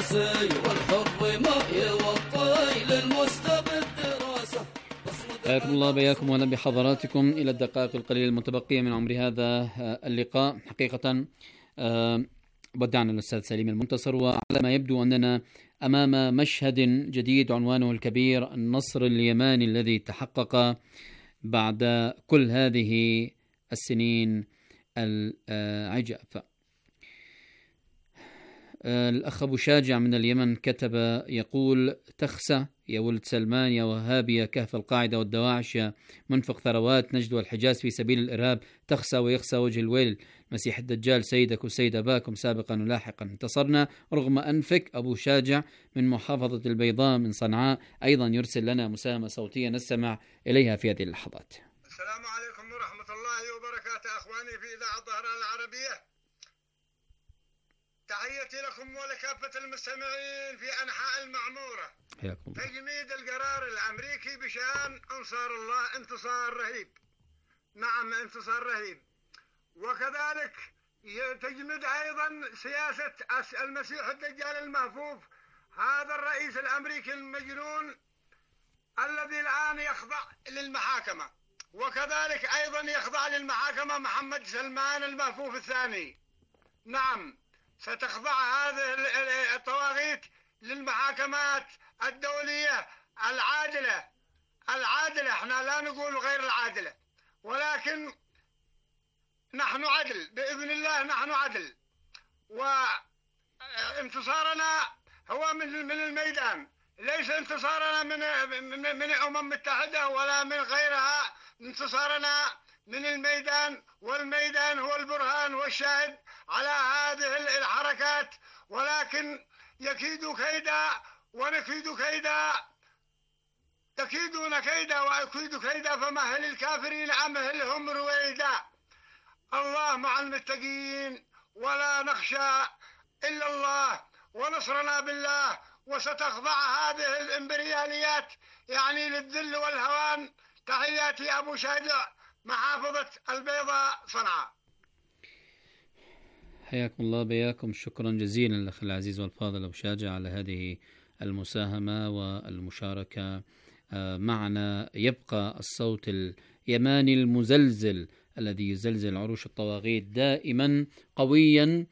السياسي والحر ما يوطي للمستبد دراسة. حياكم الله بياكم وأهلا بحضراتكم إلى الدقائق القليلة المتبقية من عمر هذا اللقاء. حقيقة ودعنا الأستاذ سليم المنتصر، وعلى ما يبدو أننا أمام مشهد جديد عنوانه الكبير النصر اليماني الذي تحقق بعد كل هذه السنين العجاف. الأخ أبو شاجع من اليمن كتب يقول: تخسى يا ولد سلمان يا وهابي يا كهف القاعدة والدواعش يا منفق ثروات نجد والحجاز في سبيل الإرهاب، تخسى ويخسى وجه الويل مسيح الدجال سيدك وسيد أباكم سابقا ولاحقا. انتصرنا رغم أنفك. أبو شاجع من محافظة البيضاء من صنعاء أيضا يرسل لنا مساهمة صوتية نستمع إليها في هذه اللحظات. السلام عليكم ورحمة الله وبركاته أخواني في إذاعة الظهران العربية، تحياتي لكم ولكافة المستمعين في أنحاء المعمورة. تجميد القرار الأمريكي بشأن أنصار الله انتصار رهيب، نعم انتصار رهيب، وكذلك تجمد أيضا سياسة المسيح الدجال المهفوف، هذا الرئيس الأمريكي المجنون الذي الآن يخضع للمحاكمة، وكذلك أيضا يخضع للمحاكمة محمد سلمان المهفوف الثاني. نعم ستخضع هذه الطواغيت للمحاكمات الدولية العادلة، احنا لا نقول غير العادلة، ولكن نحن عدل بإذن الله، نحن عدل، وانتصارنا هو من الميدان، ليس انتصارنا من أمم متحدة ولا من غيرها، انتصارنا من الميدان، والميدان هو البرهان والشاهد على هذه الحركات، ولكن يكيد كيدا ونكيد كيدا، يكيدون كيدا وأكيد كيدا، فمهل الكافرين أمهلهم رويدا. الله مع المتقين ولا نخشى إلا الله، ونصرنا بالله، وستخضع هذه الإمبرياليات يعني للذل والهوان. تحياتي أبو شاجع محافظة البيضاء صنعاء. حياكم الله بياكم، شكرا جزيلا الأخ العزيز والفاضل أبو شاجع على هذه المساهمة والمشاركة معنا. يبقى الصوت اليماني المزلزل الذي يزلزل عروش الطواغيت دائما قويا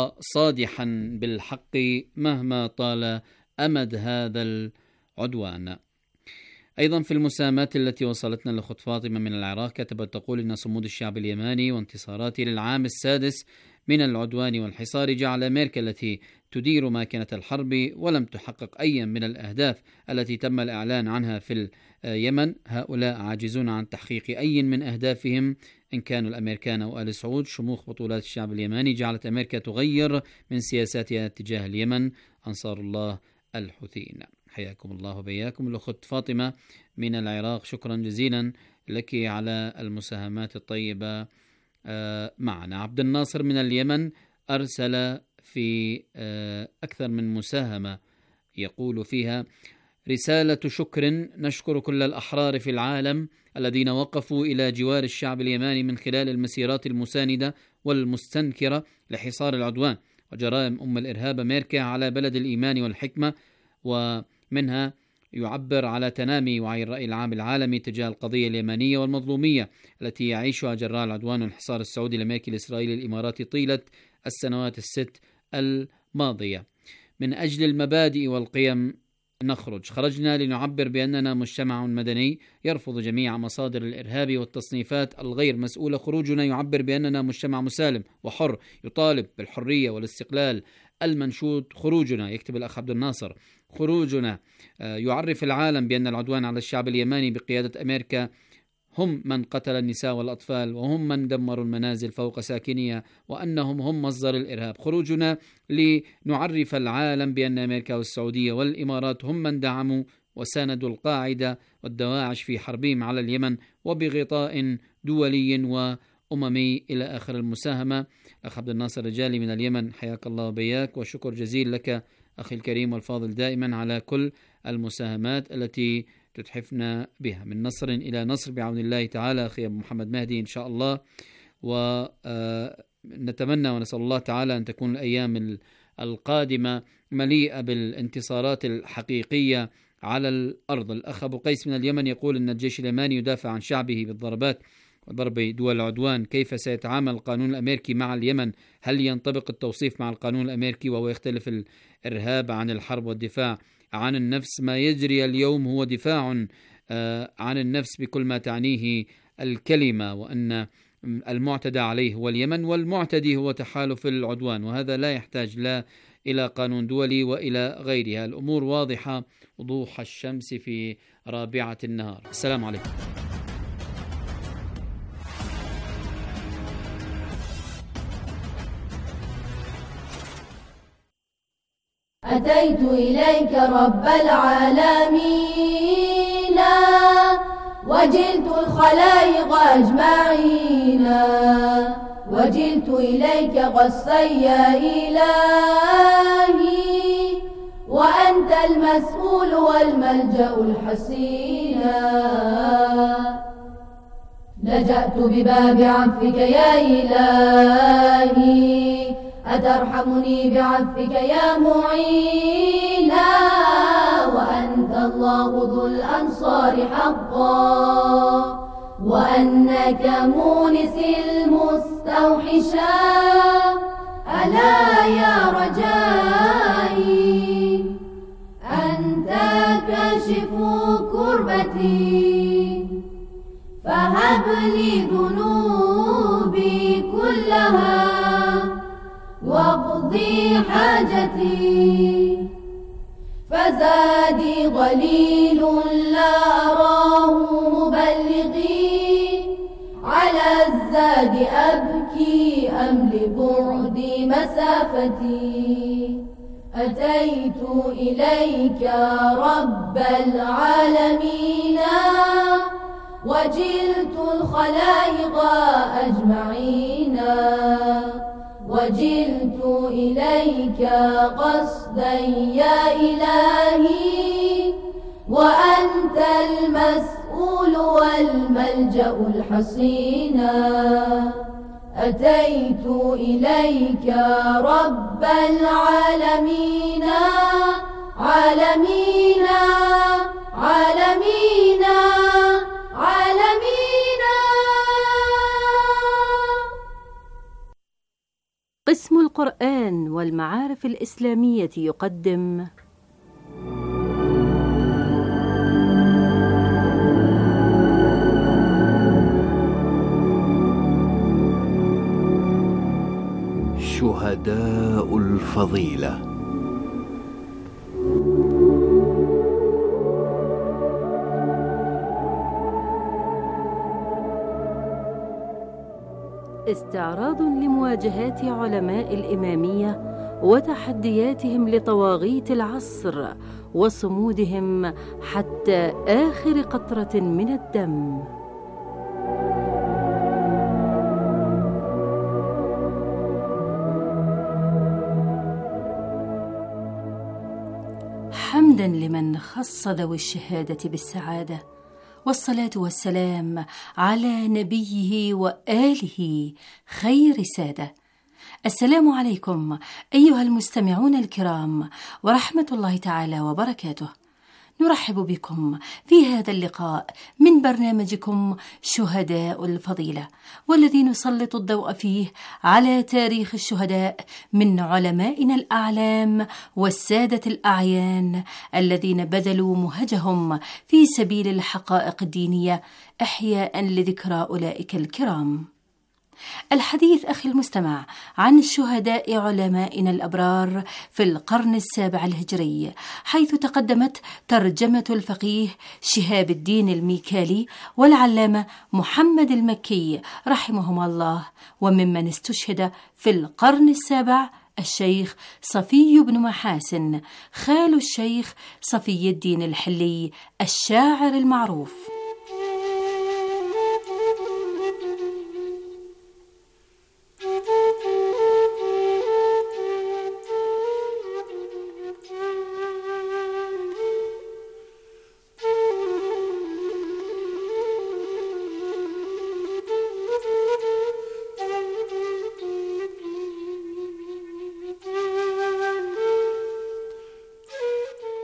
وصادحا بالحق مهما طال أمد هذا العدوان. أيضا في المساهمات التي وصلتنا لأخت فاطمة من العراق كتبت تقول: إن صمود الشعب اليماني وانتصاراته للعام السادس من العدوان والحصار جعل أمريكا التي تدير ماكنة الحرب ولم تحقق أي من الأهداف التي تم الإعلان عنها في اليمن. هؤلاء عاجزون عن تحقيق أي من أهدافهم إن كانوا الأمريكان أو آل سعود. شموخ بطولات الشعب اليماني جعلت أمريكا تغير من سياساتها تجاه اليمن. أنصار الله الحوثيين. حياكم الله وبياكم. الأخت فاطمة من العراق شكرا جزيلا لك على المساهمات الطيبة معنا. عبد الناصر من اليمن أرسل في أكثر من مساهمة يقول فيها: رسالة شكر، نشكر كل الأحرار في العالم الذين وقفوا إلى جوار الشعب اليماني من خلال المسيرات المساندة والمستنكرة لحصار العدوان وجرائم الإرهاب أمريكا على بلد الإيمان والحكمة، ومنها يعبر على تنامي وعي الرأي العام العالمي تجاه القضية اليمنية والمظلومية التي يعيشها جراء العدوان والحصار السعودي الأمريكي الإسرائيلي الإماراتي طيلة السنوات الست الماضية. من أجل المبادئ والقيم خرجنا لنعبر بأننا مجتمع مدني يرفض جميع مصادر الإرهاب والتصنيفات الغير مسؤولة. خروجنا يعبر بأننا مجتمع مسالم وحر يطالب بالحرية والاستقلال المنشود. خروجنا، يكتب الأخ عبد الناصر، خروجنا يعرف العالم بأن العدوان على الشعب اليماني بقيادة أمريكا هم من قتل النساء والأطفال، وهم من دمروا المنازل فوق ساكنيها، وأنهم هم مصدر الإرهاب. خروجنا لنعرف العالم بأن أمريكا والسعودية والإمارات هم من دعموا وساندوا القاعدة والدواعش في حربهم على اليمن وبغطاء دولي وأممي، إلى آخر المساهمة. أخ عبد الناصر رجالي من اليمن حياك الله وبياك، وشكر جزيل لك أخي الكريم والفاضل دائما على كل المساهمات التي تتحفنا بها من نصر إلى نصر بعون الله تعالى. أخي أبو محمد مهدي إن شاء الله، ونتمنى ونسأل الله تعالى أن تكون الأيام القادمة مليئة بالانتصارات الحقيقية على الأرض. الأخ أبو قيس من اليمن يقول أن الجيش اليماني يدافع عن شعبه بالضربات وضرب دول العدوان، كيف سيتعامل القانون الأمريكي مع اليمن؟ هل ينطبق التوصيف مع القانون الأمريكي وهو يختلف الإرهاب عن الحرب والدفاع عن النفس؟ ما يجري اليوم هو دفاع عن النفس بكل ما تعنيه الكلمة، وأن المعتدى عليه هو اليمن والمعتدي هو تحالف العدوان، وهذا لا يحتاج لا إلى قانون دولي وإلى غيرها. الأمور واضحة وضوح الشمس في رابعة النهار. السلام عليكم. أتيت إليك رب العالمين وجلت الخلائق أجمعين، وجلت إليك غصا يا إلهي، وأنت المسؤول والملجأ الحسين. لجأت بباب عفوك يا إلهي، أترحمني بعفوك يا معينا، وأنت الله ذو الأنصار حقا، وأنك مونس المستوحشا. ألا يا رجائي أنت كاشف كربتي، فهب لي ذنوبي كلها واقضي حاجتي. فزادي ضليل لا أراه مبلغي، على الزاد أبكي أم لبعد مسافتي. أتيت إليك رب العالمين وجلت الخلائق أجمعين، وجلت إليك قصدا يا إلهي، وأنت المسؤول والملجأ الحصين. أتيت إليك رب العالمين عالمين عالمين عالمين. قسم القرآن والمعارف الإسلامية يقدم شهداء الفضيلة. استعراض لمواجهات علماء الإمامية وتحدياتهم لطواغيت العصر وصمودهم حتى آخر قطرة من الدم. حمدا لمن خص ذوي الشهادة بالسعادة، والصلاة والسلام على نبيه وآله خير سادة. السلام عليكم أيها المستمعون الكرام ورحمة الله تعالى وبركاته. نرحب بكم في هذا اللقاء من برنامجكم شهداء الفضيلة، والذي نسلط الضوء فيه على تاريخ الشهداء من علمائنا الأعلام والسادة الأعيان الذين بذلوا مهجهم في سبيل الحقائق الدينية إحياء لذكرى أولئك الكرام. الحديث أخي المستمع عن الشهداء علمائنا الأبرار في القرن السابع الهجري، حيث تقدمت ترجمة الفقيه شهاب الدين الميكالي والعلامة محمد المكي رحمهما الله. وممن استشهد في القرن السابع الشيخ صفي بن محاسن خال الشيخ صفي الدين الحلي الشاعر المعروف.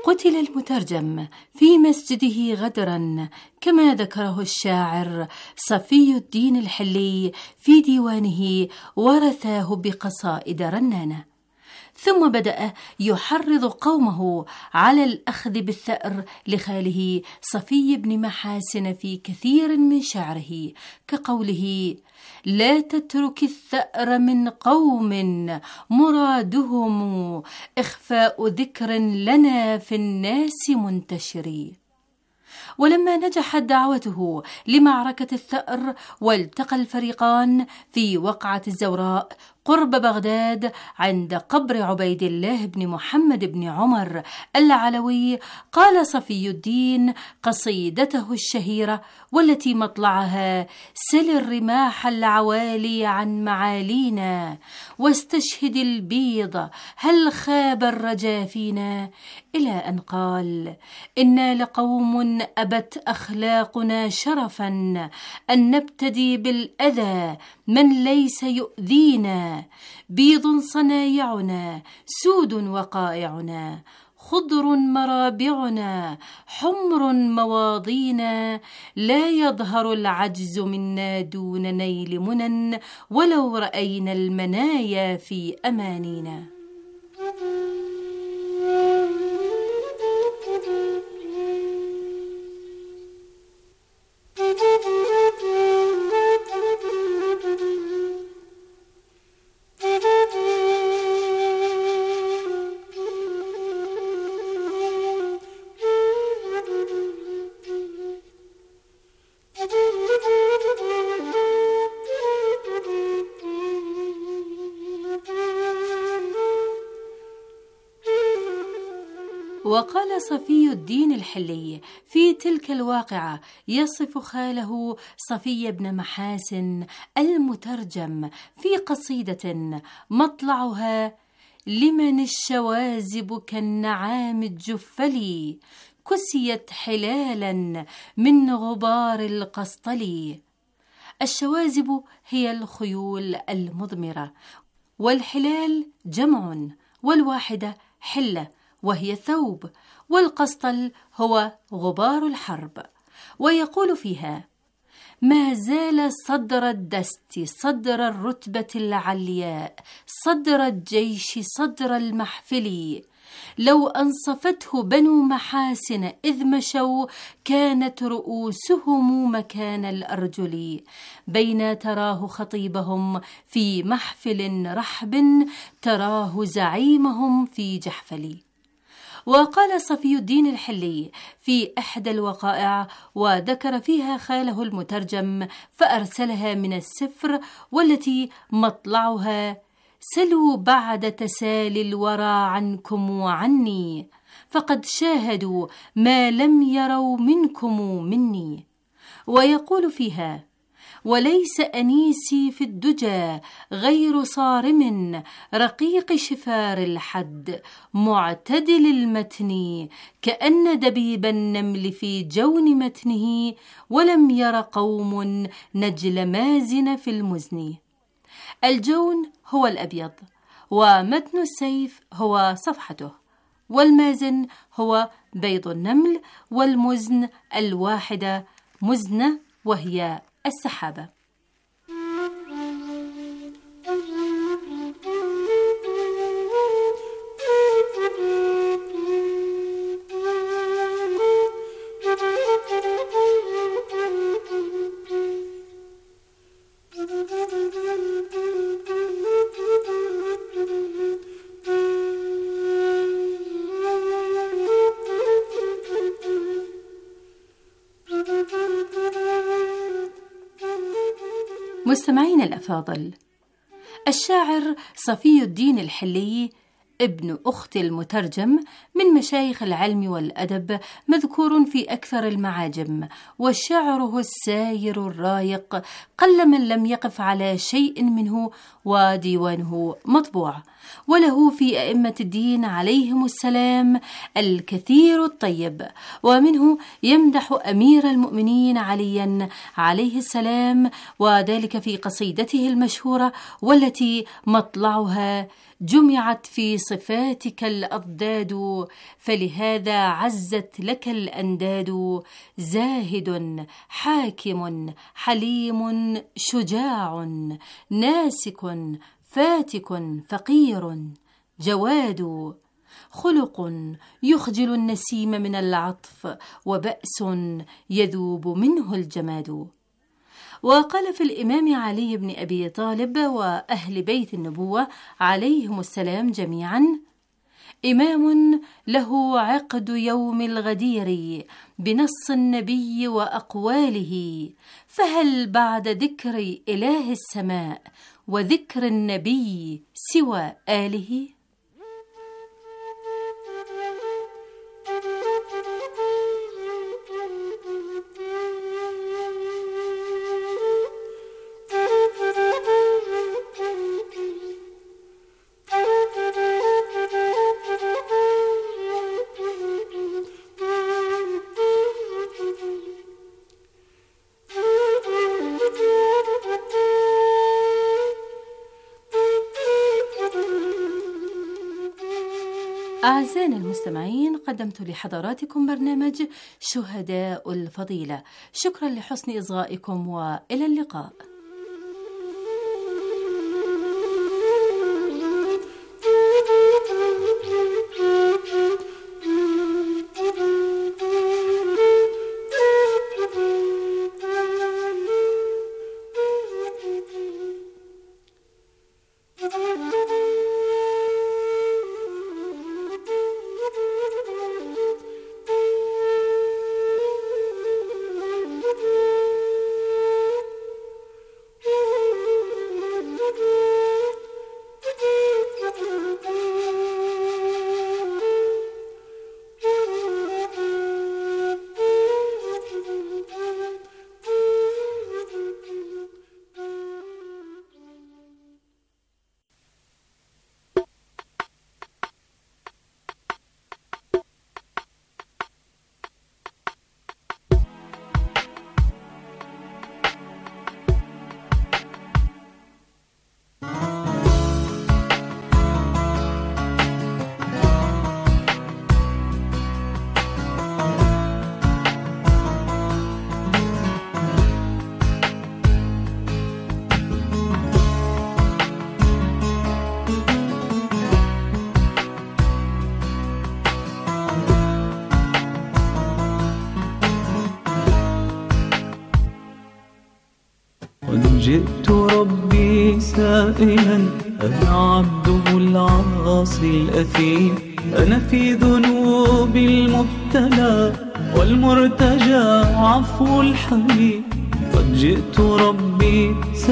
قتل المترجم في مسجده غدرا، كما ذكره الشاعر صفي الدين الحلي في ديوانه ورثاه بقصائد رنانة. ثم بدأ يحرض قومه على الأخذ بالثأر لخاله صفي بن محاسن في كثير من شعره، كقوله: لا تترك الثأر من قوم مرادهم إخفاء ذكر لنا في الناس منتشر. ولما نجحت دعوته لمعركة الثأر والتقى الفريقان في وقعة الزوراء قرب بغداد عند قبر عبيد الله بن محمد بن عمر العلوي، قال صفي الدين قصيدته الشهيرة والتي مطلعها: سل الرماح العوالي عن معالينا واستشهد البيض هل خاب الرجا فينا، إلى أن قال: إنا لقوم أبت أخلاقنا شرفا أن نبتدي بالأذى من ليس يؤذينا، بيض صنايعنا سود وقائعنا خضر مرابعنا حمر مواضينا، لا يظهر العجز منا دون نيل منن ولو رأينا المنايا في أمانينا. وقال صفي الدين الحلي في تلك الواقعة يصف خاله صفي بن محاسن المترجم في قصيدة مطلعها: لمن الشوازب كالنعام الجفلي كسيت حلالا من غبار القسطلي. الشوازب هي الخيول المضمرة، والحلال جمع، والواحدة حلة وهي الثوب، والقسطل هو غبار الحرب. ويقول فيها: ما زال صدر الدست صدر الرتبة العلياء صدر الجيش صدر المحفل، لو أنصفته بنو محاسن إذ مشوا كانت رؤوسهم مكان الأرجل، بين تراه خطيبهم في محفل رحب تراه زعيمهم في جحفل. وقال صفي الدين الحلي في إحدى الوقائع وذكر فيها خاله المترجم فأرسلها من السفر، والتي مطلعها: سلوا بعد تسالي الورى عنكم وعني، فقد شاهدوا ما لم يروا منكم مني. ويقول فيها: وليس أنيسي في الدجى غير صارم رقيق شفار الحد معتدل المتن، كأن دبيب النمل في جون متنه ولم ير قوم نجل مازن في المزن. الجون هو الأبيض، ومتن السيف هو صفحته، والمازن هو بيض النمل، والمزن الواحدة مزنة وهي السحابة. مستمعين الأفاضل، الشاعر صفي الدين الحلي ابن أخت المترجم من مشايخ العلم والأدب، مذكور في أكثر المعاجم، وشعره الساير الرايق قل من لم يقف على شيء منه، وديوانه مطبوع، وله في أئمة الدين عليهم السلام الكثير الطيب، ومنه يمدح أمير المؤمنين عليا عليه السلام، وذلك في قصيدته المشهورة والتي مطلعها: جمعت في صفاتك الأضداد، فلهذا عزت لك الأنداد. زاهد حاكم حليم شجاع، ناسك فاتك فقير جواد. خلق يخجل النسيم من العطف، وبأس يذوب منه الجماد. وقال في الإمام علي بن أبي طالب وأهل بيت النبوة عليهم السلام جميعا: إمام له عقد يوم الغدير بنص النبي وأقواله، فهل بعد ذكر إله السماء وذكر النبي سوى آله؟ أعزائنا المستمعين، قدمت لحضراتكم برنامج شهداء الفضيلة. شكرا لحسن إصغائكم وإلى اللقاء. جئت ربي سائلا، أنا عبده العاصي الأثيم، أنا في ذنوب المبتلى والمرتجى عفو الحليم. قد جئت ربي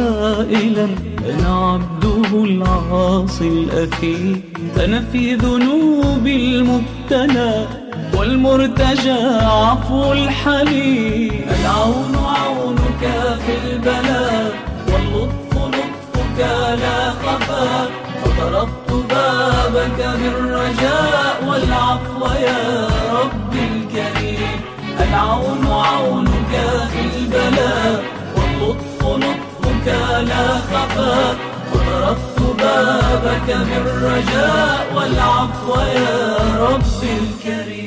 سائلا، أنا عبده العاصي الأثيم، أنا في ذنوب المبتلى والمرتجى عفو الحليم. العون عونك في البلاء، واللطف لطفك لا خفا، فطرقت بابك بالرجاء والعفو يا ربي الكريم. العون عونك في البلاء، واللطف لطفك لا خفا، فطرقت بابك بالرجاء والعفو يا ربي الكريم.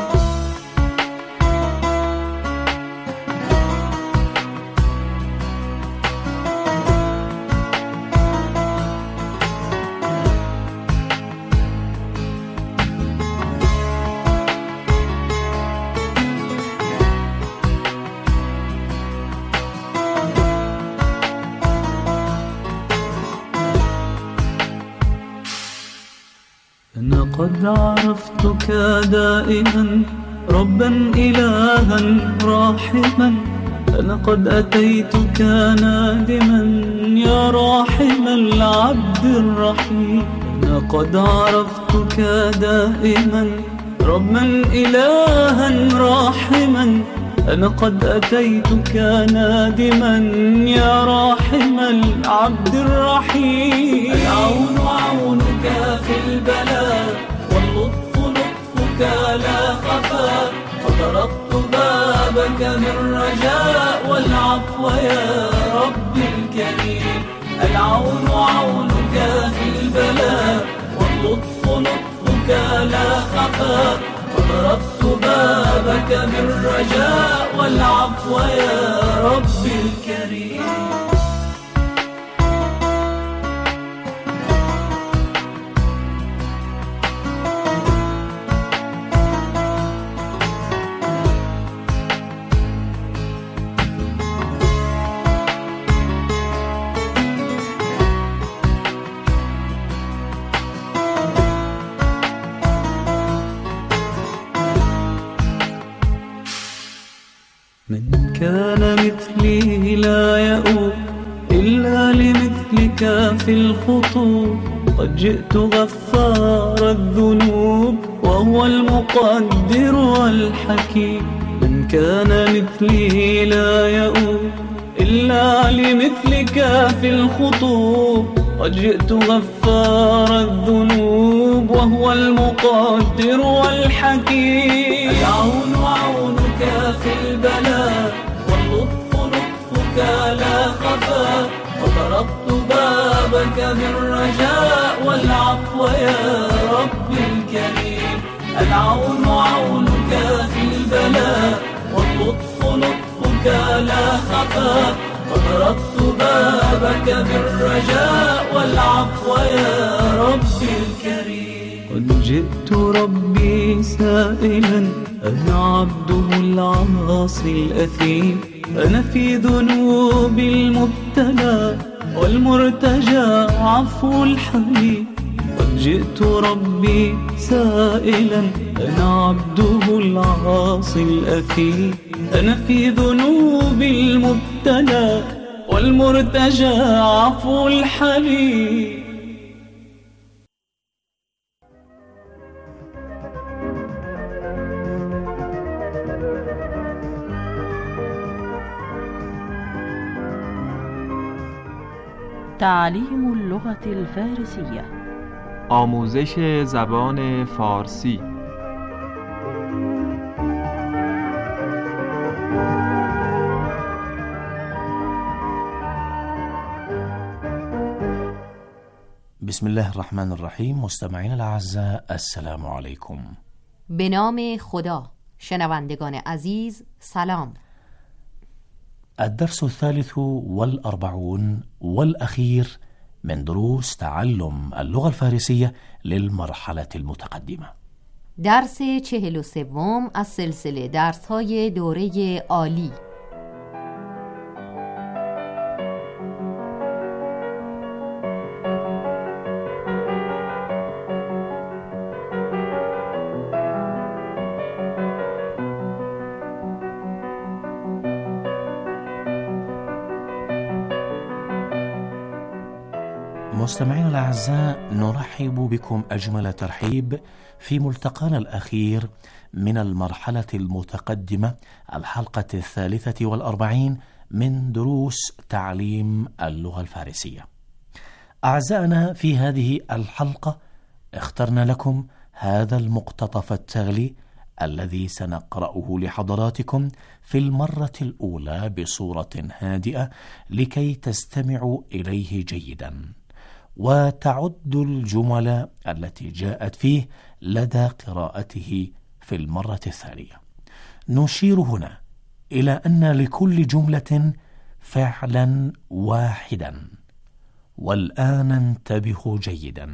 أنا قد عرفتك دائما ربا إلها راحما، أنا قد أتيتك نادما يا راحم العبد الرحيم. أنا قد عرفتك دائما ربا إلها راحما، أنا قد أتيتك نادما يا راحم العبد الرحيم. العون عونك في البلاء، واللطف لطفك لا خفا، فطرقت بابك بالرجاء والعفو يا ربي الكريم. العون عونك في البلاء واللطف لطفك لا خفا وضربت بابك بالرجاء والعفو يا ربي الكريم. من كان مثلي لا يؤوب إلا لمثلك في الخطوب، قد جئت غفار الذنوب وهو المقدر والحكيم. من كان مثلي لا يؤوب إلا لمثلك في الخطوب، قد جئت غفار الذنوب وهو المقدر والحكيم. العون عونك في البلاء واللطف لطفك لا خفا وضربت بابك بالرجاء والعفو يا رب الكريم. العون عونك في البلاء واللطف لطفك لا خفا وضربت بابك بالرجاء والعفو يا رب الكريم. قد جئت ربي سائلا أنا عبده العاصي الأثيم، أنا في ذنوب المبتلى والمرتجى عفو الحليم. قد جئت ربي سائلا أنا عبده العاصي الأثيم، أنا في ذنوب المبتلى والمرتجى عفو الحليم. تعليم اللغة الفارسية. آموزش زبان فارسی. بسم الله الرحمن الرحیم. مستمعین الاعزاء السلام علیکم. به نام خدا. شنوندگان عزیز سلام. الدرس الثالث والأربعون والأخير من دروس تعلم اللغة الفارسية للمرحلة المتقدمة. درس 43 از سلسله درس‌های دوره عالی. مستمعين الأعزاء، نرحب بكم أجمل ترحيب في ملتقانا الأخير من المرحلة المتقدمة، الحلقة 43 من دروس تعليم اللغة الفارسية. أعزائنا، في هذه الحلقة اخترنا لكم هذا المقتطف التالي الذي سنقرأه لحضراتكم في المرة الأولى بصورة هادئة لكي تستمعوا إليه جيدا وتعد الجمل التي جاءت فيه لدى قراءته في المرة الثانية. نشير هنا إلى أن لكل جملة فعلا واحدا. والآن انتبهوا جيدا.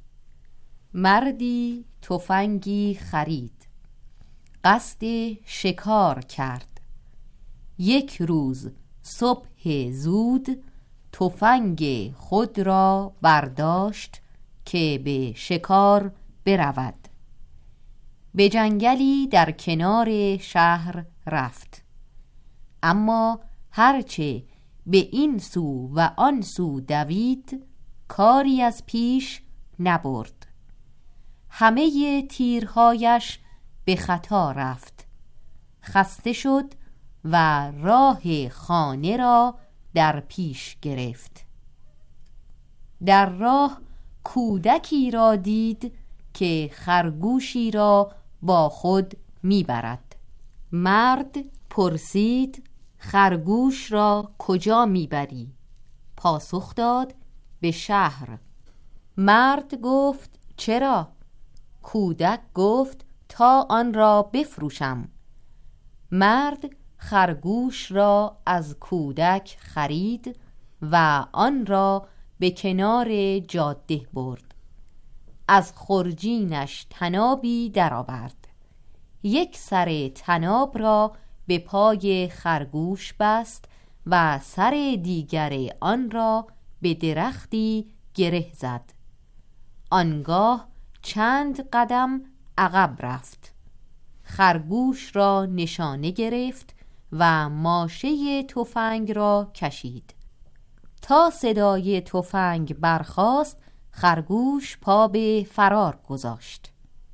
مردی تفنگی خرید، قصد شکار کرد. یک روز صبح زود تفنگ خود را برداشت که به شکار برود. به جنگلی در کنار شهر رفت، اما هرچه به این سو و آن سو دوید کاری از پیش نبرد. همه تیرهایش به خطا رفت. خسته شد و راه خانه را در پیش گرفت. در راه کودکی را دید که خرگوشی را با خود میبرد. مرد پرسید: خرگوش را کجا میبری؟ پاسخ داد به شهر. مرد گفت چرا؟ کودک گفت تا آن را بفروشم. مرد خرگوش را از کودک خرید و آن را به کنار جاده برد. از خرجینش طنابی درآورد. یک سر طناب را به پای خرگوش بست و سر دیگر آن را به درختی گره زد. آنگاه چند قدم عقب رفت. خرگوش را نشانه گرفت و ماشه تفنگ را کشید. تا صدای تفنگ برخاست، خرگوش پا به فرار گذاشت.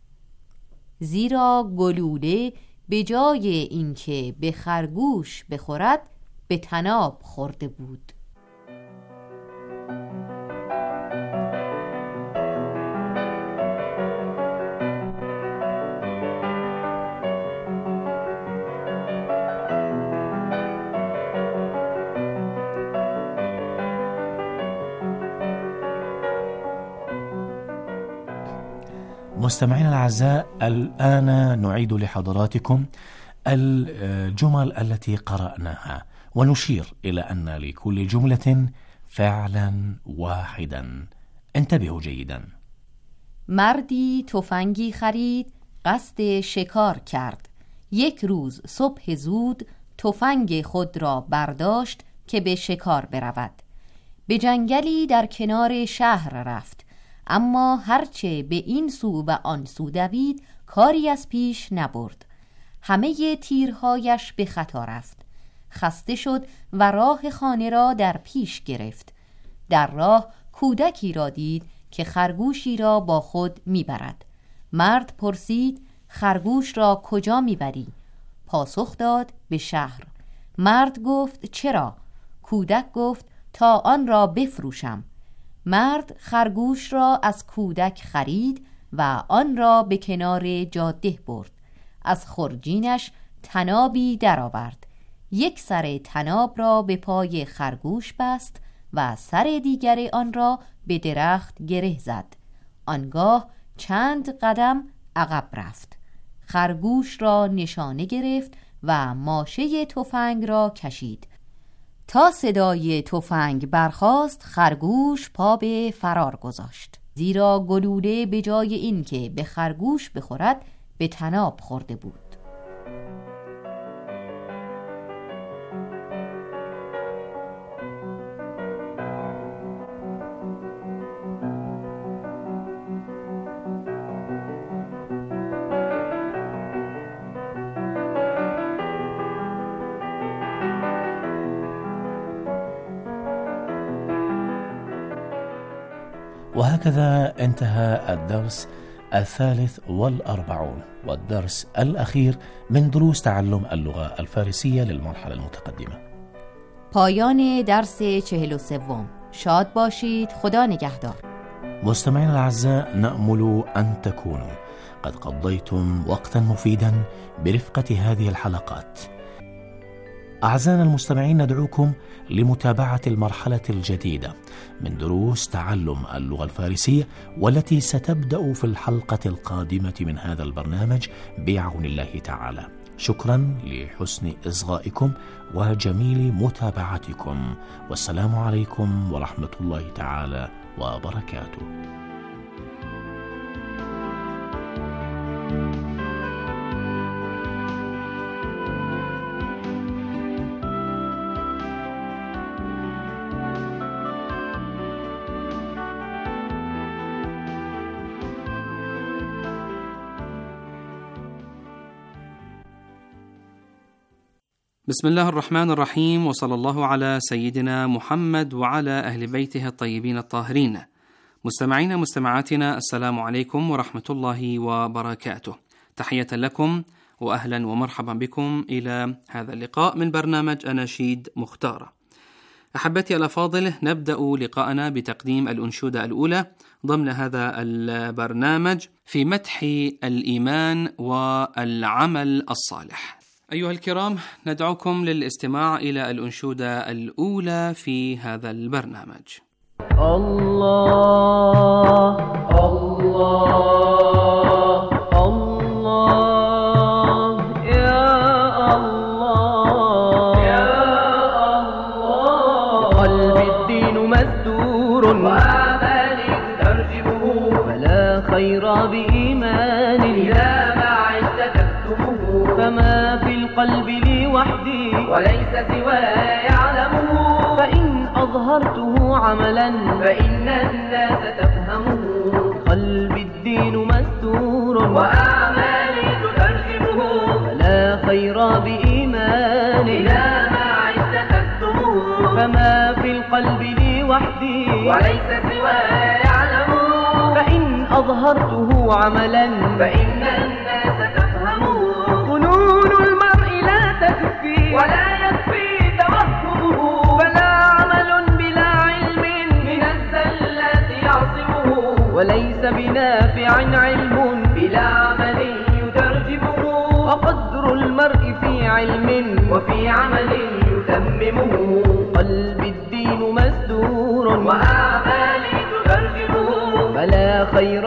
زیرا گلوله به جای اینکه به خرگوش بخورد به طناب خورده بود. مستمعينا الأعزاء، الآن نعيد لحضراتكم الجمل التي قرأناها، ونشير إلى أن لكل جملة فعلا واحدا. انتبهوا جيدا. مردی تفنگی خرید، قصد شکار کرد. یک روز صبح زود تفنگ خود را برداشت که به شکار برود. به جنگلی در کنار شهر رفت، اما هرچه به این سو و آن سو دوید کاری از پیش نبرد. همه تیرهایش به خطا رفت. خسته شد و راه خانه را در پیش گرفت. در راه کودکی را دید که خرگوشی را با خود میبرد. مرد پرسید خرگوش را کجا میبری؟ پاسخ داد به شهر. مرد گفت چرا؟ کودک گفت تا آن را بفروشم. مرد خرگوش را از کودک خرید و آن را به کنار جاده برد. از خرجینش طنابی درآورد. یک سر طناب را به پای خرگوش بست و سر دیگر آن را به درخت گره زد. آنگاه چند قدم عقب رفت. خرگوش را نشانه گرفت و ماشه تفنگ را کشید. تا صدای تفنگ برخاست، خرگوش پا به فرار گذاشت. زیرا گلوله به جای اینکه به خرگوش بخورد به طناب خورده بود. وهكذا انتهى الدرس 43 والدرس الأخير من دروس تعلم اللغة الفارسية للمرحلة المتقدمة. پایان درس 43. شاد باشید. خدا نگهدار. مستمعينا الأعزاء، نأمل أن تكونوا قد قضيتم وقتا مفيدا برفقة هذه الحلقات. أعزائنا المستمعين، ندعوكم لمتابعة المرحلة الجديدة من دروس تعلم اللغة الفارسية، والتي ستبدأ في الحلقة القادمة من هذا البرنامج بعون الله تعالى. شكرا لحسن إصغائكم وجميل متابعتكم، والسلام عليكم ورحمة الله تعالى وبركاته. بسم الله الرحمن الرحيم، وصلى الله على سيدنا محمد وعلى أهل بيته الطيبين الطاهرين. مستمعين مستمعاتنا، السلام عليكم ورحمة الله وبركاته. تحية لكم وأهلا ومرحبا بكم إلى هذا اللقاء من برنامج أناشيد مختارة. أحبتي الأفاضل، نبدأ لقاءنا بتقديم الأنشودة الأولى ضمن هذا البرنامج في مدح الإيمان والعمل الصالح. أيها الكرام، ندعوكم للاستماع إلى الأنشودة الأولى في هذا البرنامج. الله الله الله يا الله يا الله، قلبي الدين مستور وآمالي ترجمه، فلا خير بإيمان إذا ما عشت تكتمه، فما في القلب لي وحدي وليس سواي يعلمه، فإن أظهرته عملا فإن الناس تفهمه، قلبي الدين مستور وأعمالي تترجمه، فلا خير بإيمان إذا ما عشت تكتمه، فما في القلب لي وحدي وليس سواي يعلمه، فإن أظهرته عملا فإن الناس تفهمه، ظنون المرء لا تكفي ولا يكفي توهمه، فلا عمل بلا علم من الزلات يعصمه، وليس بنافع علم بلا عمل يترجمه، وقدر المرء في علم وفي عمل يتممه، قلبي الدين مسدور وأعمالي تترجمه، فلا خير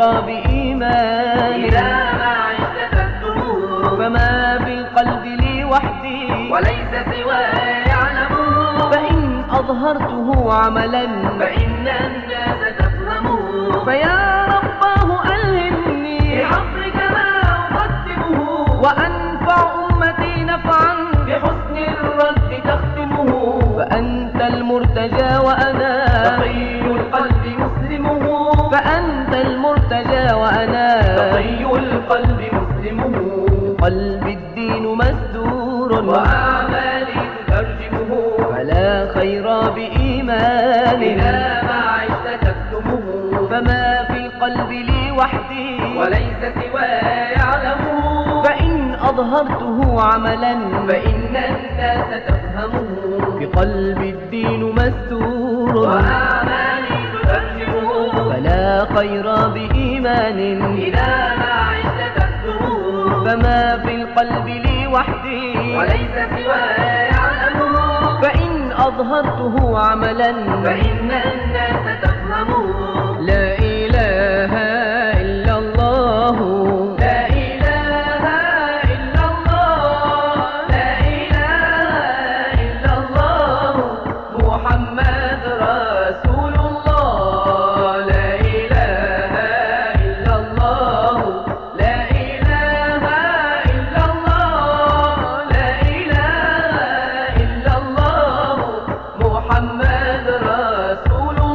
بإيمان إذا ما عشت تكتمه، فما بالقلب لي وحدي وليس سواي يعلمه، فإن أظهرته عملا فإن الناس تفهمه، فيا رباه ألهمني بحفظك ما أقدمه، وأنفع أمتي نفعا بحسن الرد تختمه، فأنت المرتجى وأنا تقي القلب مسلمه، فأنت المرتجى وأنا تقي القلب مسلمه، قلبي الدين مسدور وأعمالي تترجمه، فلا خير بإيمان إذا ما عشت تكتمه، فما في القلب لي وحدي وليس سواي يعلمه، فإن أظهرته عملا فإن الناس تفهمه، بقلبي الدين مستور وأعمالي تترجمه، فلا خير بإيمان إذا ما عشت تكتمه، فما في القلب لي وحدي وليس سواي يعلمه، فإن أظهرته عملا فإن الناس تفهمه، لا إله إلا الله لا إله إلا الله لا إله إلا الله محمد رسول الله، لا إله إلا الله لا إله إلا الله لا إله إلا الله محمد رسول الله.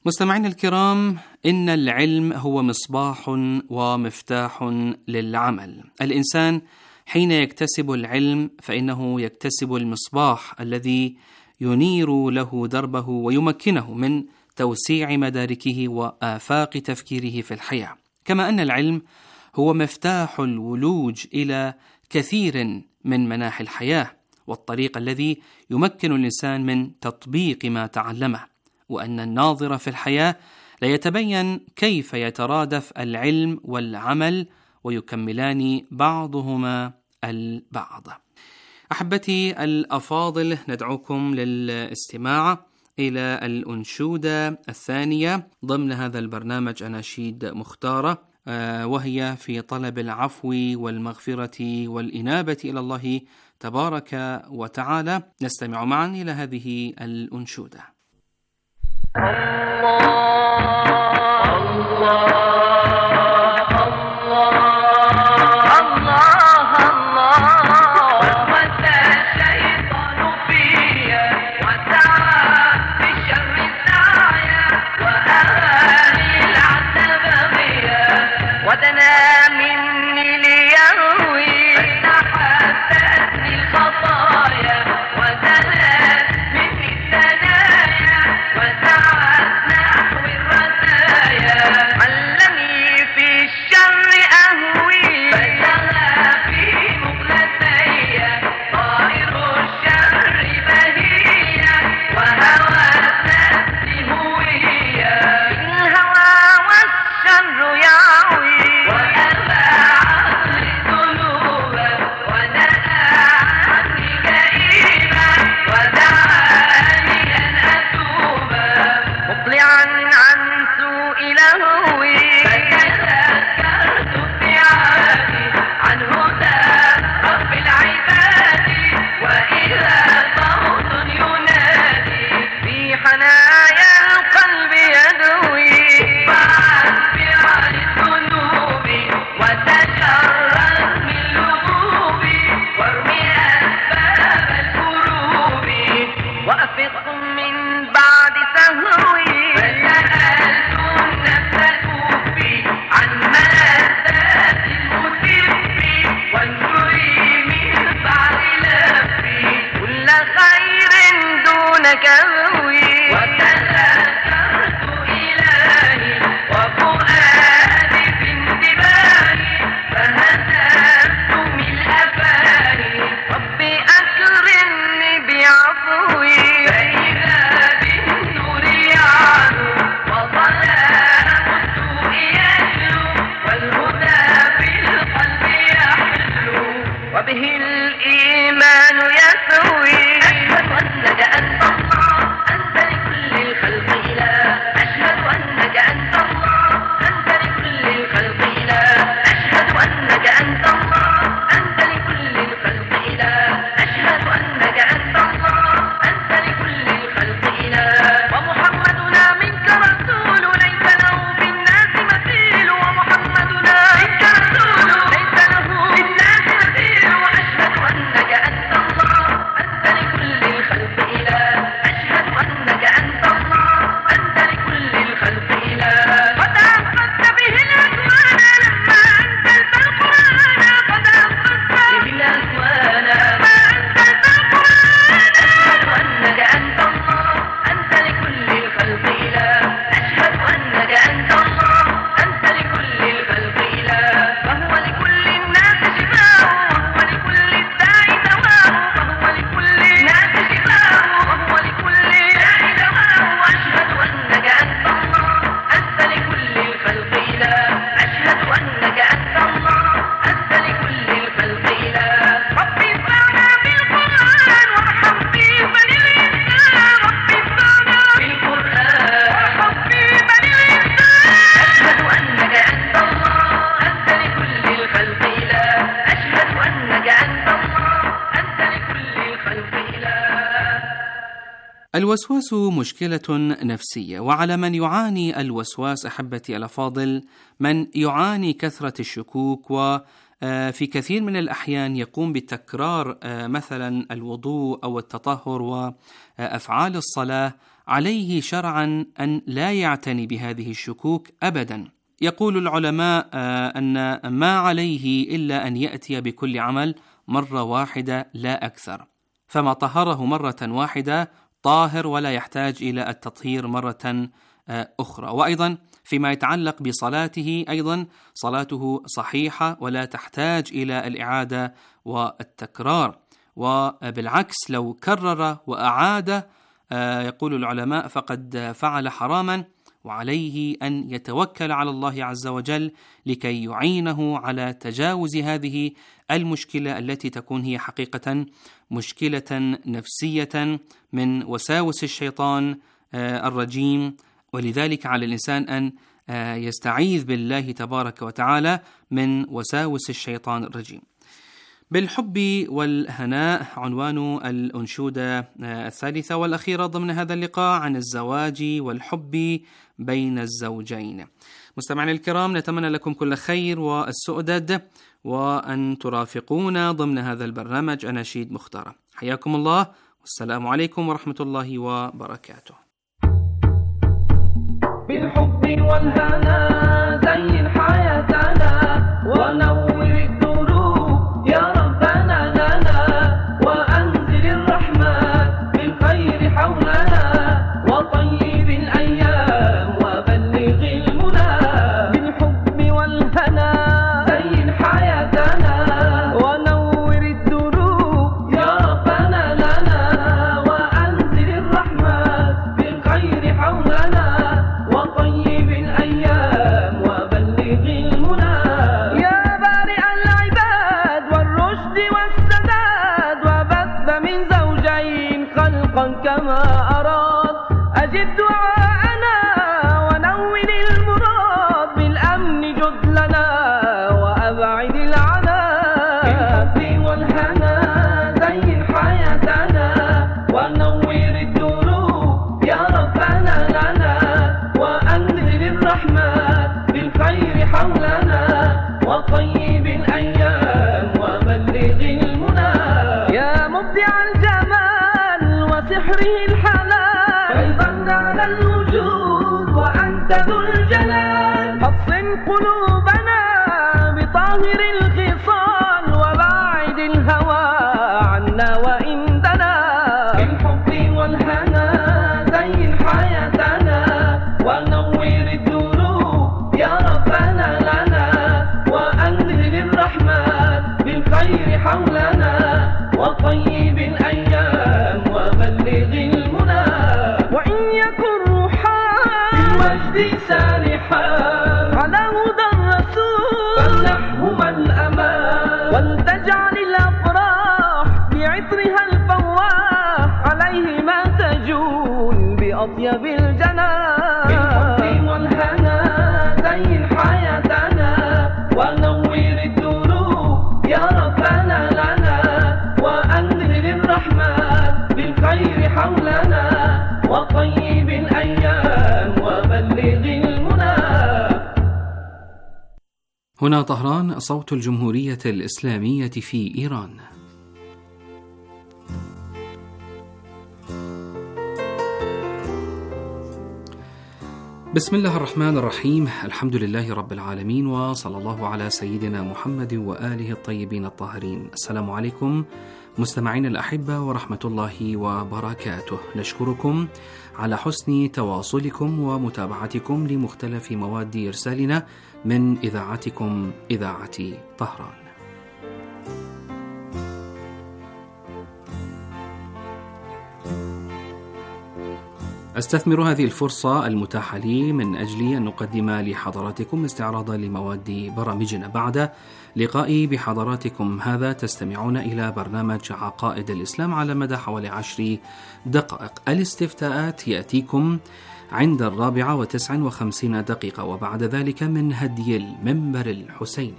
مستمعينا الكرام، إن العلم هو مصباح ومفتاح للعمل. الإنسان حين يكتسب العلم فإنه يكتسب المصباح الذي ينير له دربه ويمكنه من توسيع مداركه وآفاق تفكيره في الحياة، كما أن العلم هو مفتاح الولوج إلى كثير من مناحي الحياة والطريق الذي يمكن الإنسان من تطبيق ما تعلمه، وأن الناظر في الحياة لا يتبين كيف يترادف العلم والعمل ويكملان بعضهما البعض. أحبتي الأفاضل، ندعوكم للاستماع إلى الأنشودة الثانية ضمن هذا البرنامج أناشيد مختارة، وهي في طلب العفو والمغفرة والإنابة إلى الله تبارك وتعالى. نستمع معا إلى هذه الأنشودة. الوسواس مشكلة نفسية، وعلى من يعاني الوسواس أحبتي الأفاضل من يعاني كثرة الشكوك، وفي كثير من الأحيان يقوم بتكرار مثلا الوضوء أو التطهر وأفعال الصلاة عليه شرعا أن لا يعتني بهذه الشكوك أبدا. يقول العلماء أن ما عليه إلا أن يأتي بكل عمل مرة واحدة لا أكثر، فما طهره مرة واحدة طاهر ولا يحتاج إلى التطهير مرة أخرى. وأيضا فيما يتعلق بصلاته أيضا صلاته صحيحة ولا تحتاج إلى الإعادة والتكرار، وبالعكس لو كرر وأعاد يقول العلماء فقد فعل حراما، وعليه أن يتوكل على الله عز وجل لكي يعينه على تجاوز هذه المشكلة التي تكون هي حقيقة مشكلة نفسية من وساوس الشيطان الرجيم. ولذلك على الإنسان أن يستعيذ بالله تبارك وتعالى من وساوس الشيطان الرجيم. بالحب والهناء عنوان الأنشودة الثالثة والأخيرة ضمن هذا اللقاء عن الزواج والحب بين الزوجين. مستمعينا الكرام، نتمنى لكم كل خير والسؤدد، وأن ترافقونا ضمن هذا البرنامج أناشيد مختارة. حياكم الله، والسلام عليكم ورحمة الله وبركاته. بالحب والهنا زين حياتنا ونور الدروب يا ربنا لنا، وأنزل الرحمة بالخير حولنا وطيب الأيام وبلغ المنى. بالحب والهنا زين حياتنا ونور الدروب يا ربنا لنا، وأنزل الرحمة بالخير حولنا وطيب الأيام وبلغ المنى. يا بارئ العباد والرشد والسداد، وبث من زوجين خلقا كما أراد، أجب دعاءنا ونور المراد، بالأمن جد لنا وأبعد العناء. بالحب والهنا زين حياتنا ونور الدروب يا ربنا لنا، وأنزل الرحمة بالخير حولنا وطيب الأيام وبلغ المنى. يا مبدع الجمال وسحره الحلال، فيضا على الوجود وأنت ذو الجلال، حصن قلوبنا بطاهر الخصال، وباعد الهوى عنا وإن دنا. بالحب والهنا زين حياتنا ونور الدروب يا ربنا لنا، وأنزل الرحمة بالخير حولنا وطيب الأيام وبلغ المنى. وإن يكن روحان بالمجد سارحا على هدى الرسول، فامنحهما الأمان ولتجعل الأفراح بعطرها الفواح عليهما تجول بأطيب الجنان. بالحب والهنا زين حياتنا ونور الدروب يا ربنا لنا، وأنزل الرحمة بالخير حولنا وطيب الأيام وبلغ المنى. هنا طهران، صوت الجمهورية الإسلامية في إيران. بسم الله الرحمن الرحيم، الحمد لله رب العالمين، وصلى الله على سيدنا محمد وآله الطيبين الطاهرين. السلام عليكم مستمعين الأحبة ورحمة الله وبركاته. نشكركم على حسن تواصلكم ومتابعتكم لمختلف مواد إرسالنا من إذاعتكم إذاعة طهران. أستثمر هذه الفرصة المتاحة لي من أجل أن نقدم لحضراتكم استعراضا لمواد برامجنا. بعد لقائي بحضراتكم هذا تستمعون إلى برنامج عقائد الإسلام على مدى حوالي 10 دقائق. الاستفتاءات يأتيكم عند 4:59، وبعد ذلك من هدي المنبر الحسيني.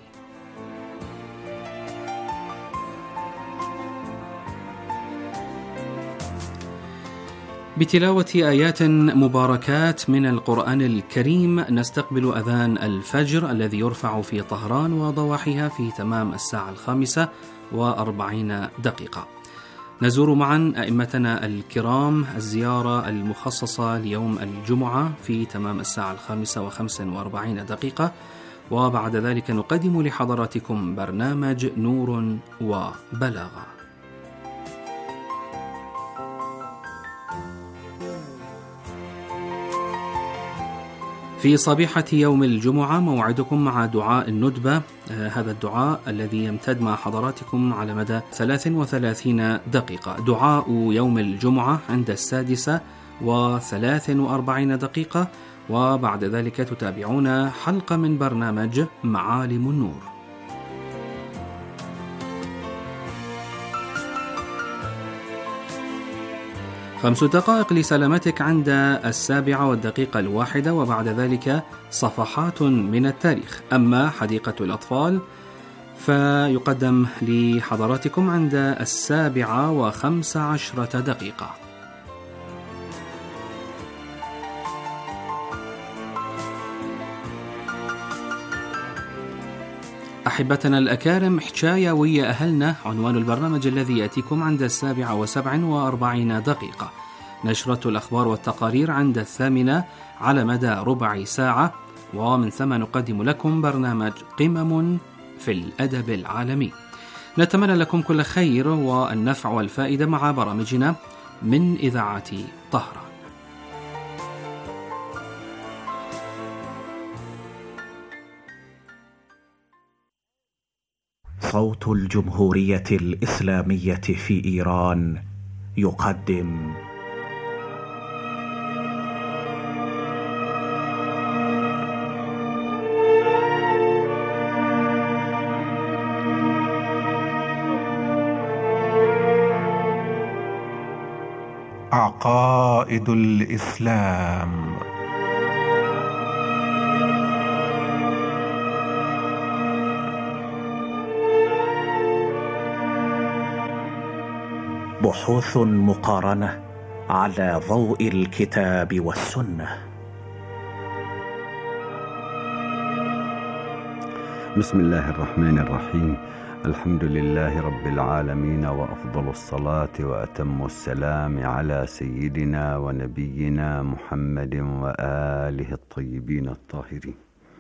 بتلاوة آيات مباركات من القرآن الكريم نستقبل أذان الفجر الذي يرفع في طهران وضواحيها في تمام 5:40. نزور معا أئمتنا الكرام الزيارة المخصصة ليوم الجمعة في تمام الساعة 5:45، وبعد ذلك نقدم لحضراتكم برنامج نور وبلاغة. في صبيحة يوم الجمعة موعدكم مع دعاء الندبة، هذا الدعاء الذي يمتد مع حضراتكم على مدى 33 دقيقة. دعاء يوم الجمعة عند 6:43، وبعد ذلك تتابعون حلقة من برنامج معالم النور. خمس دقائق لسلامتك عند 7:01، وبعد ذلك صفحات من التاريخ. أما حديقة الأطفال فيقدم لحضراتكم عند 7:15. أحبتنا الأكارم، حكاية ويا أهلنا عنوان البرنامج الذي يأتيكم عند 7:47. نشرة الأخبار والتقارير عند 8 على مدى ربع ساعة، ومن ثم نقدم لكم برنامج قمم في الأدب العالمي. نتمنى لكم كل خير والنفع والفائدة مع برامجنا من إذاعة طهران. صوت الجمهورية الإسلامية في إيران يقدم عقائد الإسلام. بحوث مقارنة على ضوء الكتاب والسنة. بسم الله الرحمن الرحيم. الحمد لله رب العالمين، وأفضل الصلاة وأتم السلام على سيدنا ونبينا محمد وآله الطيبين الطاهرين.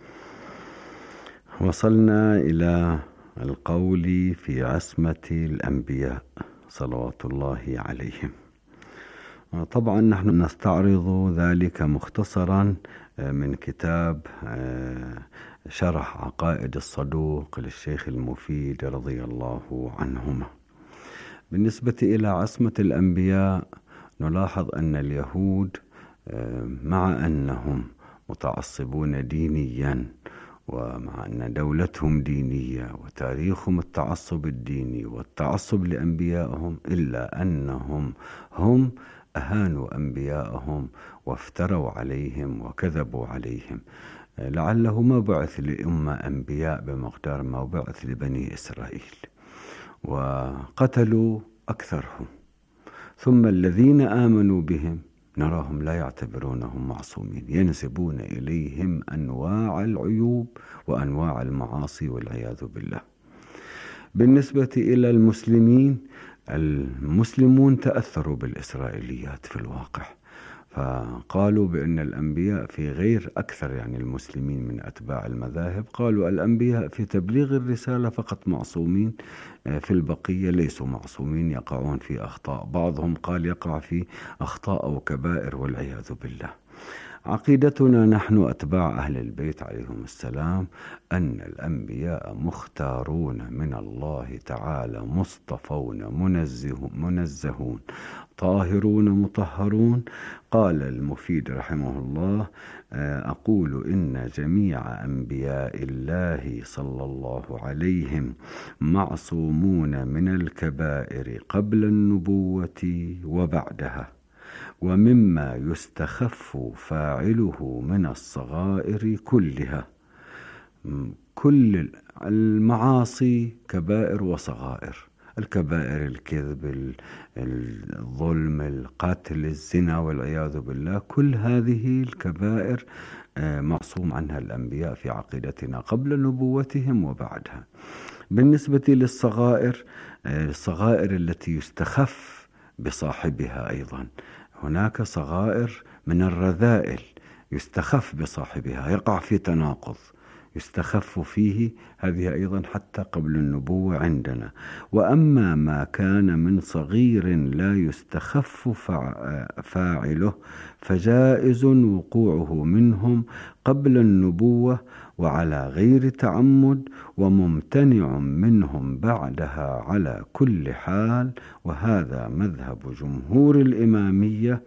وصلنا إلى القول في عصمة الأنبياء صلوات الله عليهم. طبعا نحن نستعرض ذلك مختصرا من كتاب شرح عقائد الصدوق للشيخ المفيد رضي الله عنهما. بالنسبة إلى عصمة الأنبياء نلاحظ أن اليهود مع أنهم متعصبون دينيا، ومع أن دولتهم دينية وتاريخهم التعصب الديني والتعصب لأنبيائهم، إلا أنهم هم أهانوا أنبيائهم وافتروا عليهم وكذبوا عليهم، لعله ما بعث لأمة أنبياء بمقدار ما بعث لبني إسرائيل، وقتلوا أكثرهم. ثم الذين آمنوا بهم نراهم لا يعتبرونهم معصومين، ينسبون إليهم أنواع العيوب وأنواع المعاصي والعياذ بالله. بالنسبة إلى المسلمون تأثروا بالإسرائيليات في الواقع، فقالوا بأن الأنبياء في غير أكثر يعني المسلمين من أتباع المذاهب قالوا الأنبياء في تبليغ الرسالة فقط معصومين، في البقية ليسوا معصومين، يقعون في أخطاء. بعضهم قال يقع في أخطاء أو كبائر والعياذ بالله. عقيدتنا نحن أتباع أهل البيت عليهم السلام أن الأنبياء مختارون من الله تعالى، مصطفون منزهون طاهرون مطهرون. قال المفيد رحمه الله: أقول إن جميع أنبياء الله صلى الله عليهم معصومون من الكبائر قبل النبوة وبعدها، ومما يستخف فاعله من الصغائر كلها. كل المعاصي كبائر وصغائر، الكبائر الكذب، الظلم، القتل، الزنا والعياذ بالله، كل هذه الكبائر معصوم عنها الأنبياء في عقيدتنا قبل نبوتهم وبعدها. بالنسبة للصغائر، الصغائر التي يستخف بصاحبها أيضا، هناك صغائر من الرذائل يستخف بصاحبها، يقع في تناقض يستخف فيه، هذه أيضا حتى قبل النبوة عندنا. وأما ما كان من صغير لا يستخف فاعله فجائز وقوعه منهم قبل النبوة وعلى غير تعمد، وممتنع منهم بعدها على كل حال. وهذا مذهب جمهور الإمامية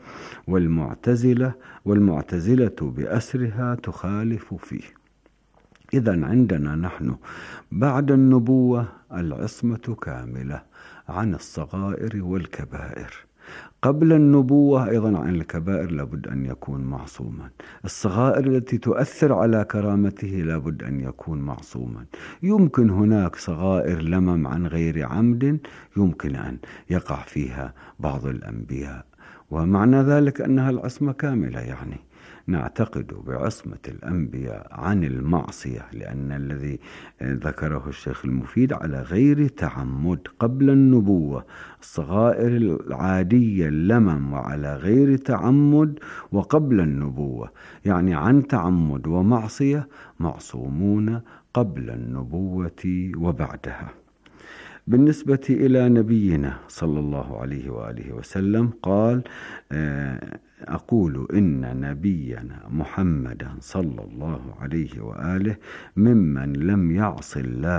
والمعتزلة بأسرها تخالف فيه. إذن عندنا نحن بعد النبوة العصمة كاملة عن الصغائر والكبائر. قبل النبوة أيضا عن الكبائر لابد أن يكون معصوما. الصغائر التي تؤثر على كرامته لابد أن يكون معصوما. يمكن هناك صغائر لمم عن غير عمد يمكن أن يقع فيها بعض الأنبياء، ومعنى ذلك أنها العصمة كاملة. يعني نعتقد بعصمة الأنبياء عن المعصية، لأن الذي ذكره الشيخ المفيد على غير تعمد قبل النبوة، الصغائر العادية اللمم وعلى غير تعمد وقبل النبوة، يعني عن تعمد ومعصية معصومون قبل النبوة وبعدها. بالنسبة إلى نبينا صلى الله عليه وآله وسلم قال: أقول إن نبينا محمدا صلى الله عليه وآله ممن لم يعص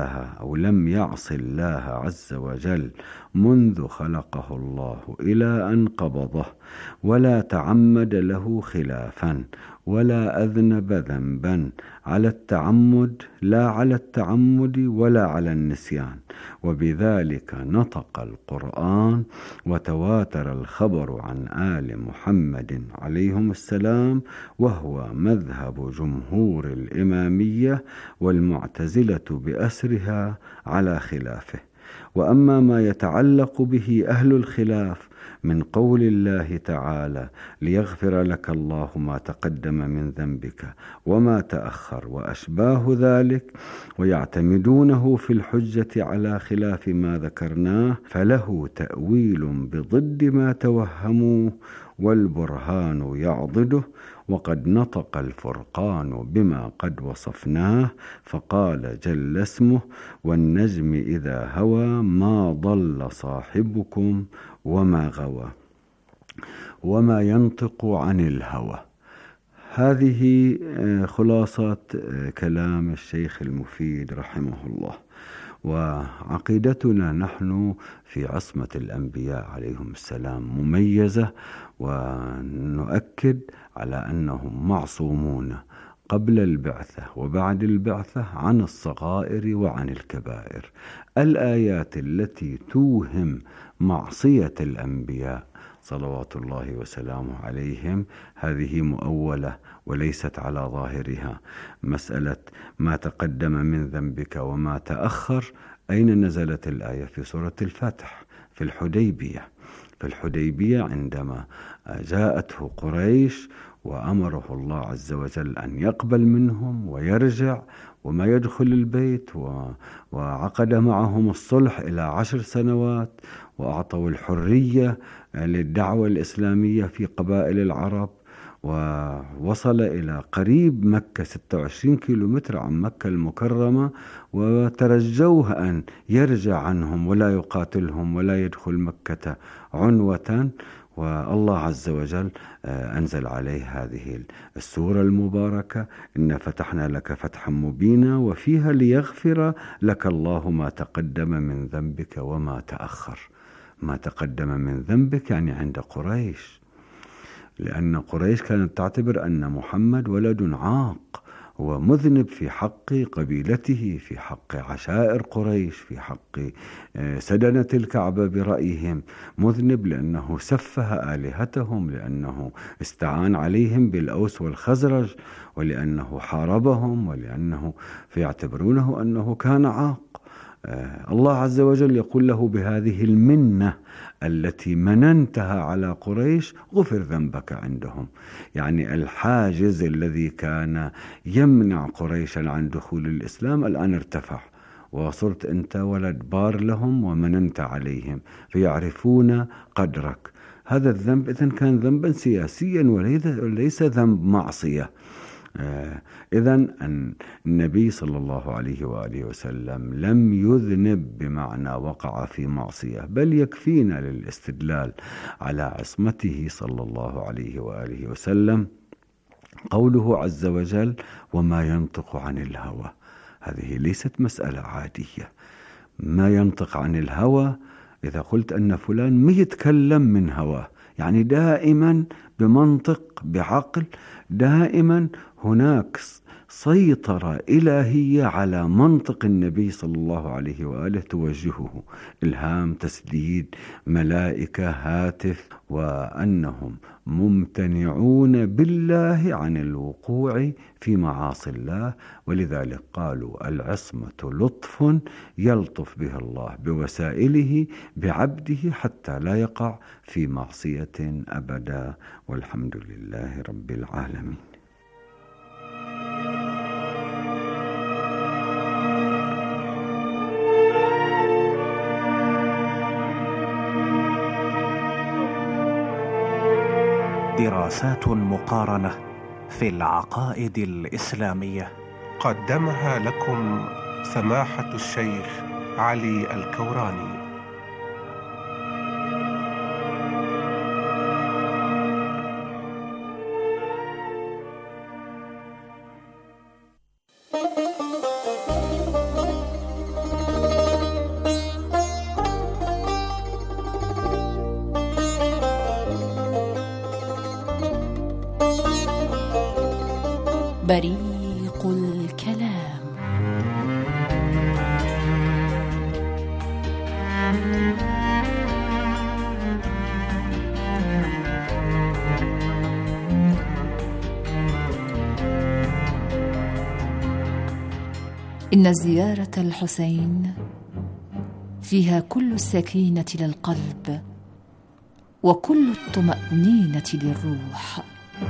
الله عز وجل منذ خلقه الله إلى أن قبضه، ولا تعمد له خلافا، ولا أذنب ذنبا على التعمد لا على التعمد ولا على النسيان. وبذلك نطق القرآن وتواتر الخبر عن آل محمد عليهم السلام، وهو مذهب جمهور الإمامية والمعتزلة بأسرها على خلافه. وأما ما يتعلق به أهل الخلاف من قول الله تعالى: ليغفر لك الله ما تقدم من ذنبك وما تأخر وأشباه ذلك، ويعتمدونه في الحجة على خلاف ما ذكرناه، فله تأويل بضد ما توهموه، والبرهان يعضده. وقد نطق الفرقان بما قد وصفناه، فقال جل اسمه: والنجم إذا هوى ما ضل صاحبكم وما غوى، وما ينطق عن الهوى. هذه خلاصة كلام الشيخ المفيد رحمه الله. وعقيدتنا نحن في عصمة الأنبياء عليهم السلام مميزة، ونؤكد على أنهم معصومون قبل البعثة وبعد البعثة عن الصغائر وعن الكبائر. الآيات التي توهم معصية الأنبياء صلوات الله وسلامه عليهم هذه مؤولة وليست على ظاهرها. مسألة ما تقدم من ذنبك وما تأخر، أين نزلت الآية؟ في سورة الفتح في الحديبية عندما جاءته قريش وأمره الله عز وجل أن يقبل منهم ويرجع وما يدخل البيت، وعقد معهم الصلح إلى 10 سنوات، وأعطوا الحرية للدعوة الإسلامية في قبائل العرب، ووصل إلى قريب مكة 26 كيلومتر عن مكة المكرمة، وترجوه أن يرجع عنهم ولا يقاتلهم ولا يدخل مكة عنوة. والله عز وجل أنزل عليه هذه السورة المباركة: إن فتحنا لك فتحا مبينا، وفيها ليغفر لك الله ما تقدم من ذنبك وما تأخر. ما تقدم من ذنبك يعني عند قريش، لأن قريش كانت تعتبر أن محمد ولد عاق ومذنب في حق قبيلته، في حق عشائر قريش، في حق سدنة الكعبة برأيهم، مذنب لأنه سفه آلهتهم، لأنه استعان عليهم بالأوس والخزرج، ولأنه حاربهم، ولأنه يعتبرونه أنه كان عاق. الله عز وجل يقول له بهذه المنة التي مننتها على قريش غفر ذنبك عندهم. يعني الحاجز الذي كان يمنع قريشا عن دخول الإسلام الآن ارتفع، وصرت أنت ولد بار لهم ومننت عليهم فيعرفون قدرك. هذا الذنب إذن كان ذنبا سياسيا وليس ذنب معصية. إذن النبي صلى الله عليه وآله وسلم لم يذنب بمعنى وقع في معصية، بل يكفينا للاستدلال على عصمته صلى الله عليه وآله وسلم قوله عز وجل وما ينطق عن الهوى. هذه ليست مسألة عادية. ما ينطق عن الهوى، إذا قلت أن فلان ما يتكلم من هواه، يعني دائما بمنطق بعقل، دائما هناك سيطرة إلهية على منطق النبي صلى الله عليه وآله توجهه، إلهام، تسديد، ملائكة، هاتف، وأنهم ممتنعون بالله عن الوقوع في معاصي الله. ولذلك قالوا العصمة لطف يلطف به الله بوسائله بعبده حتى لا يقع في معصية أبدا، والحمد لله رب العالمين. دراسات مقارنة في العقائد الإسلامية قدمها لكم سماحة الشيخ علي الكوراني. بريق الكلام. إن زيارة الحسين فيها كل السكينة للقلب وكل الطمأنينة للروح.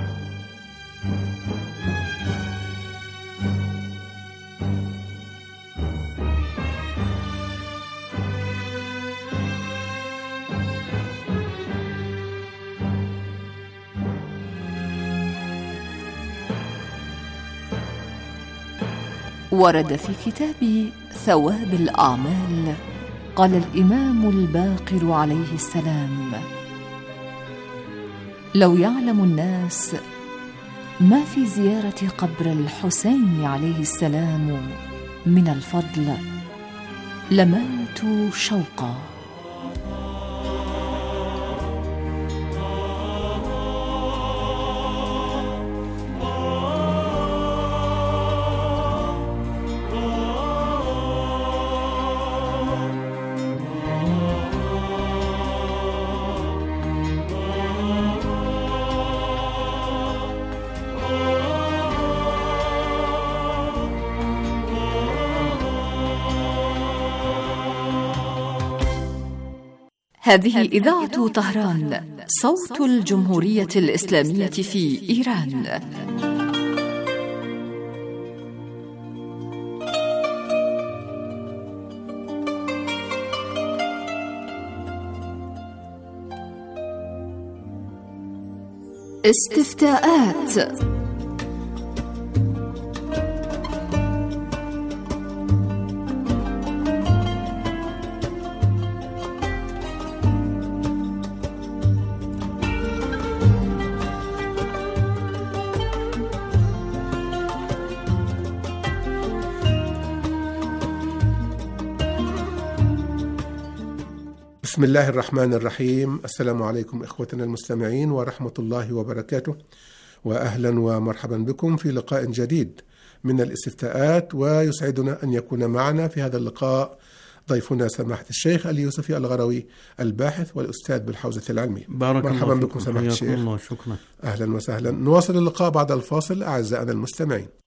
ورد في كتاب ثواب الأعمال قال الإمام الباقر عليه السلام: لو يعلم الناس ما في زيارة قبر الحسين عليه السلام من الفضل لماتوا شوقا. هذه إذاعة طهران، صوت الجمهورية الإسلامية في إيران. استفتاءات. بسم الله الرحمن الرحيم. السلام عليكم إخوتنا المستمعين ورحمة الله وبركاته، وأهلا ومرحبا بكم في لقاء جديد من الاستفتاءات. ويسعدنا أن يكون معنا في هذا اللقاء ضيفنا سماحة الشيخ اليوسفي الغروي، الباحث والأستاذ بالحوزة العلمية. مرحبا بكم سماحة الشيخ. الله، شكرا. أهلا وسهلا. نواصل اللقاء بعد الفاصل أعزائنا المستمعين.